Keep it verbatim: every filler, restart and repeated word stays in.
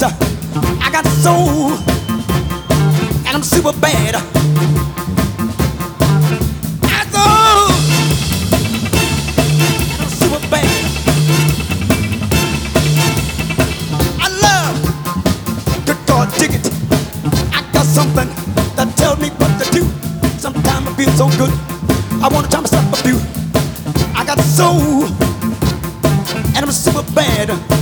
I got soul, and I'm super bad. I soul, and I'm super bad. I love good God ticket. I got something that tells me what to do. Sometimes I feel so good, I wanna try myself a few. I got soul, and I'm super bad.